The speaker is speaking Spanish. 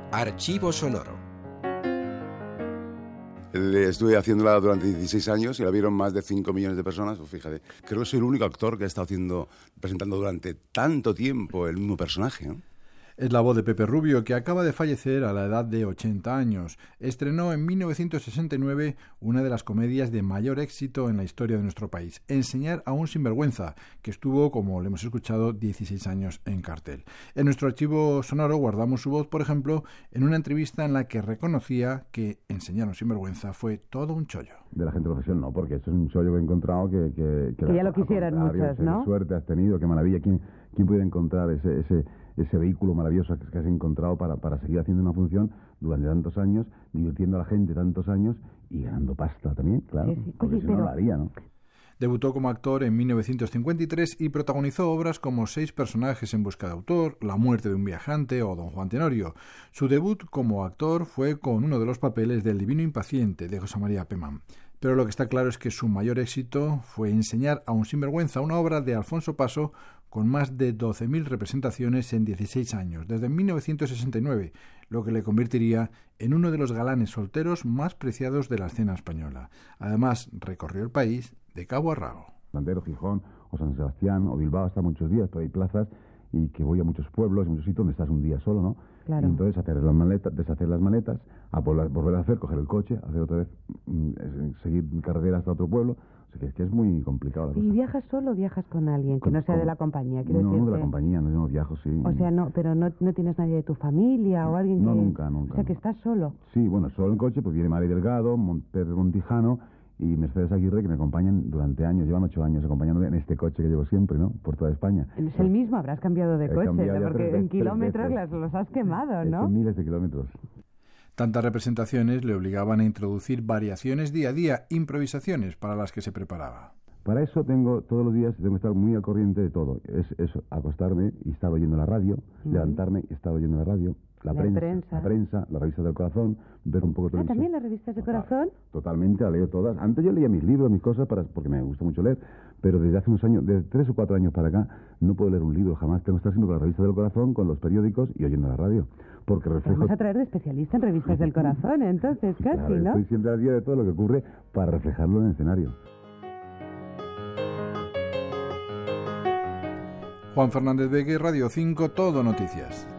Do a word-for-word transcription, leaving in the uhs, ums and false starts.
Archivo sonoro. Estuve haciéndola durante dieciséis años y la vieron más de cinco millones de personas. Pues fíjate, creo que soy el único actor que ha estado haciendo, presentando durante tanto tiempo el mismo personaje, ¿no? Es la voz de Pepe Rubio, que acaba de fallecer a la edad de ochenta años. Estrenó en mil novecientos sesenta y nueve una de las comedias de mayor éxito en la historia de nuestro país, Enseñar a un sinvergüenza, que estuvo, como le hemos escuchado, dieciséis años en cartel. En nuestro archivo sonoro guardamos su voz, por ejemplo, en una entrevista en la que reconocía que Enseñar a un sinvergüenza fue todo un chollo. De la gente de profesión no, porque eso es un chollo que he encontrado que... Que, que, que ya lo quisieran muchos, ¿no? Qué suerte has tenido, qué maravilla. ¿Quién, quién pudiera encontrar ese... ese ese vehículo maravilloso que has encontrado para, para seguir haciendo una función durante tantos años, divirtiendo a la gente tantos años y ganando pasta también, claro, sí, sí. porque Oye, si no, pero... no lo haría, ¿no? Debutó como actor en mil novecientos cincuenta y tres y protagonizó obras como Seis personajes en busca de autor, La muerte de un viajante o Don Juan Tenorio. Su debut como actor fue con uno de los papeles del Divino Impaciente de José María Pemán. Pero lo que está claro es que su mayor éxito fue Enseñar a un sinvergüenza, una obra de Alfonso Paso con más de doce mil representaciones en dieciséis años, desde mil novecientos sesenta y nueve, lo que le convertiría en uno de los galanes solteros más preciados de la escena española. Además, recorrió el país de cabo a rabo. Santander, Gijón, o San Sebastián, o Bilbao, hasta muchos días, pero hay plazas y que voy a muchos pueblos, muchos sitios donde estás un día solo, ¿no? Claro. Y entonces hacer las maletas, deshacer las maletas, a volver, volver a hacer, coger el coche, hacer otra vez, mm, seguir carretera hasta otro pueblo. O sea que es que es muy complicado la cosa. ¿Y viajas solo o viajas con alguien que Con, no sea con, de la compañía? Quiero no, decirte... no de la compañía, no, yo no viajo, sí. O sea, no, pero no, no tienes nadie de tu familia o alguien no, que... No, nunca, nunca. O sea, que estás solo. Sí, bueno, solo en coche, pues viene Mari Delgado, Pedro Montijano y Mercedes Aguirre, que me acompañan durante años, llevan ocho años acompañándome en este coche que llevo siempre, ¿no? Por toda España. Es el mismo, habrás cambiado de coche, cambiado porque tres, en tres kilómetros veces. las, los has quemado, ¿no? Es miles de kilómetros. Tantas representaciones le obligaban a introducir variaciones día a día, improvisaciones para las que se preparaba. Para eso tengo, todos los días, tengo que estar muy al corriente de todo. Es eso, acostarme y estar oyendo la radio, uh-huh. levantarme y estar oyendo la radio, la, la prensa, prensa, la prensa, la revista del corazón, ver un poco de televisión. televisión. ¿Ah, también las revistas del corazón? Totalmente, la leo todas. Antes yo leía mis libros, mis cosas, para, porque me gusta mucho leer, pero desde hace unos años, desde tres o cuatro años para acá, no puedo leer un libro jamás. Tengo que estar siempre con la revista del corazón, con los periódicos y oyendo la radio. Porque reflejo... Vamos a traer de especialista en revistas del corazón, entonces, casi, claro, ¿no? Estoy siempre al día de todo lo que ocurre para reflejarlo en el escenario. Juan Fernández Beque, Radio cinco, Todo Noticias.